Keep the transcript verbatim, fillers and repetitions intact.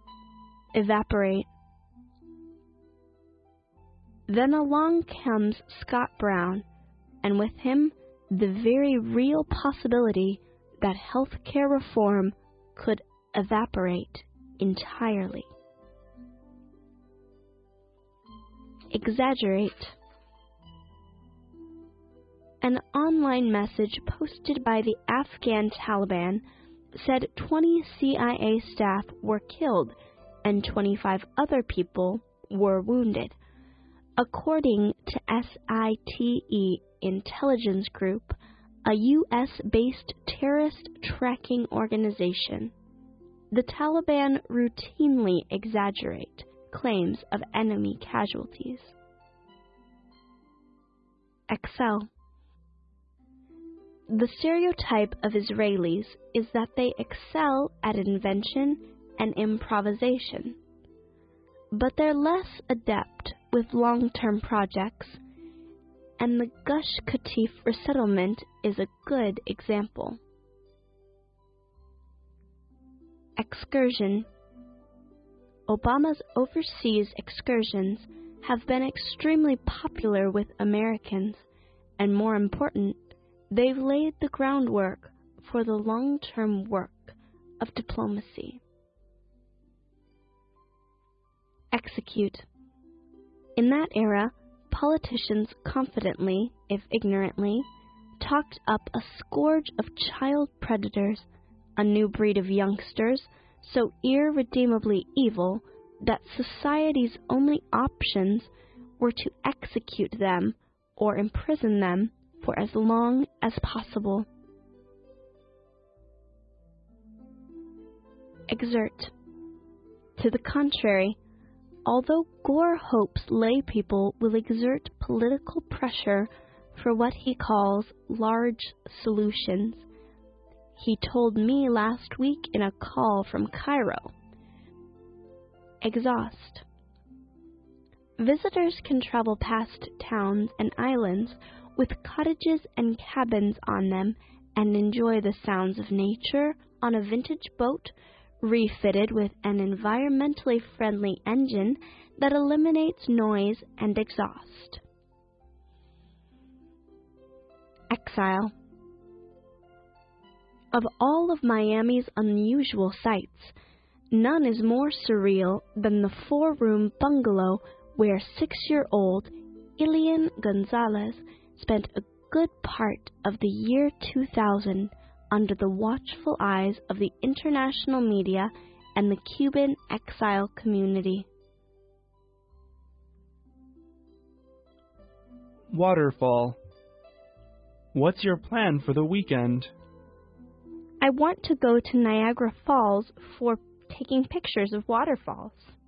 evaporate. Then along comes Scott Brown, and with him the very real possibility that healthcare reform could evaporate entirely. Exaggerate. An online message posted by the Afghan Taliban said twenty C I A staff were killed and twenty-five other people were wounded, according to S I T E Intelligence Group, a U S-based terrorist tracking organization. The Taliban routinely exaggerate claims of enemy casualties. Excel. The stereotype of Israelis is that they excel at invention and improvisation, but they're less adept with long-term projects, and the Gush Katif resettlement is a good example. Excursion. Obama's overseas excursions have been extremely popular with Americans, and more important, they've laid the groundwork for the long-term work of diplomacy. Execute. In that era, politicians confidently, if ignorantly, talked up a scourge of child predators, a new breed of youngsters so irredeemably evil that society's only options were to execute them or imprison them for as long as possible. Exert. To the contrary, although Gore hopes lay people will exert political pressure for what he calls large solutions, he told me last week in a call from Cairo. Exhaust. Visitors can travel past towns and islands with cottages and cabins on them and enjoy the sounds of nature on a vintage boat refitted with an environmentally friendly engine that eliminates noise and exhaust. Exile. Of all of Miami's unusual sights, none is more surreal than the four-room bungalow where six-year-old Ilian Gonzalez spent a good part of the year two thousand under the watchful eyes of the international media and the Cuban exile community. Waterfall. What's your plan for the weekend? I want to go to Niagara Falls for taking pictures of waterfalls.